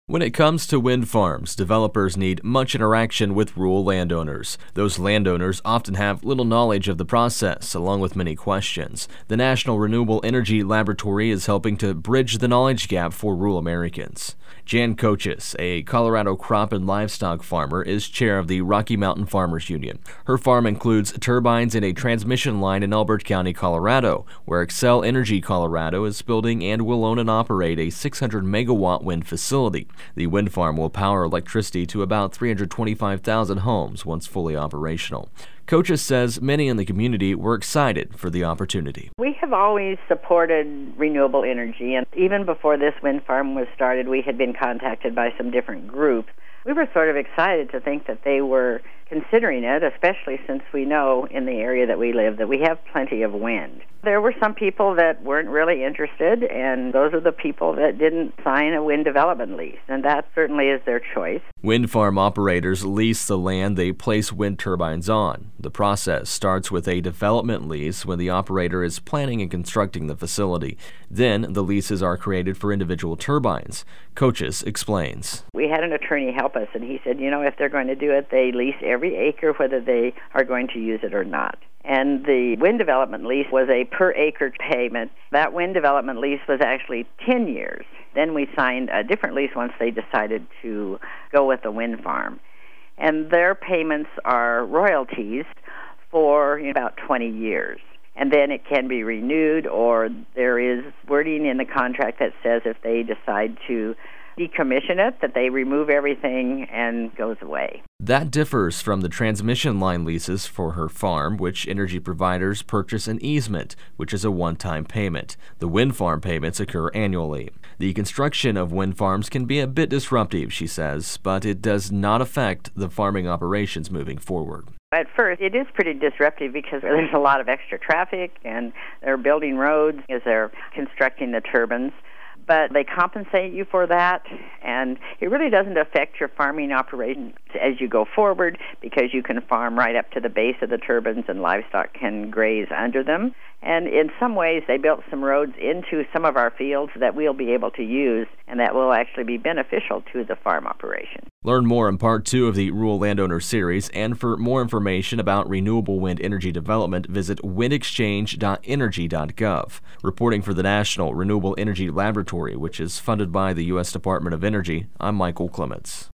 When it comes to wind farms, developers need much interaction with rural landowners. Those landowners often have little knowledge of the process, along with many questions. The National Renewable Energy Laboratory is helping to bridge the knowledge gap for rural Americans. Jan Kochis, a Colorado crop and livestock farmer, is chair of the Rocky Mountain Farmers Union. Her farm includes turbines and a transmission line in Elbert County, Colorado, where Xcel Energy Colorado is building and will own and operate a 600-megawatt wind facility. The wind farm will power electricity to about 325,000 homes once fully operational. Kochis says many in the community were excited for the opportunity. We have always supported renewable energy, and even before this wind farm was started, we had been contacted by some different groups. We were sort of excited to think that they were considering it, especially since we know in the area that we live that we have plenty of wind. There were some people that weren't really interested, and those are the people that didn't sign a wind development lease, and that certainly is their choice. Wind farm operators lease the land they place wind turbines on. The process starts with a development lease when the operator is planning and constructing the facility. Then the leases are created for individual turbines. Kochis explains. We had an attorney help us, and he said, if they're going to do it, they lease every acre, whether they are going to use it or not. And the wind development lease was a per-acre payment. That wind development lease was actually 10 years. Then we signed a different lease once they decided to go with the wind farm. And their payments are royalties for about 20 years. And then it can be renewed, or there is wording in the contract that says if they decide to decommission it, that they remove everything and goes away. That differs from the transmission line leases for her farm, which energy providers purchase an easement, which is a one-time payment. The wind farm payments occur annually. The construction of wind farms can be a bit disruptive, she says, but it does not affect the farming operations moving forward. At first, it is pretty disruptive because there's a lot of extra traffic, and they're building roads as they're constructing the turbines. But they compensate you for that, and it really doesn't affect your farming operations as you go forward because you can farm right up to the base of the turbines and livestock can graze under them. And in some ways, they built some roads into some of our fields that we'll be able to use, and that will actually be beneficial to the farm operation. Learn more in Part 2 of the Rural Landowner Series, and for more information about renewable wind energy development, visit windexchange.energy.gov. Reporting for the National Renewable Energy Laboratory, which is funded by the U.S. Department of Energy, I'm Michael Clements.